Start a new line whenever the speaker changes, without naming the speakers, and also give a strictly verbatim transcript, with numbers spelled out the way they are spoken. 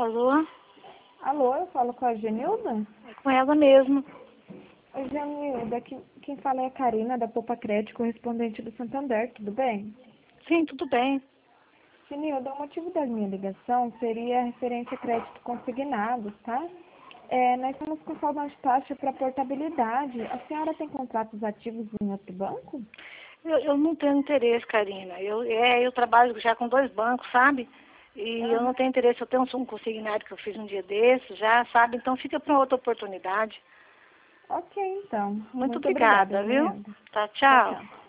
Alô?
Alô, eu falo com a Genilda?
É com ela mesmo.
Oi, Genilda, quem, quem fala é a Karina, da Poupa Crédito, correspondente do Santander, tudo bem?
Sim, tudo bem.
Genilda, o motivo da minha ligação seria referente a crédito consignado, tá? É, nós estamos com saldo de taxa para portabilidade. A senhora tem contratos ativos em outro banco?
Eu, eu não tenho interesse, Karina. Eu, é, eu trabalho já com dois bancos, sabe? E eu não
Aham.
tenho interesse. Eu tenho um consignado que eu fiz um dia desses já, sabe? Então fica para outra oportunidade.
Ok, então.
Muito
Muito obrigada,
obrigada, viu?
Genilda.
Tá,
Tchau,
tchau.
tchau.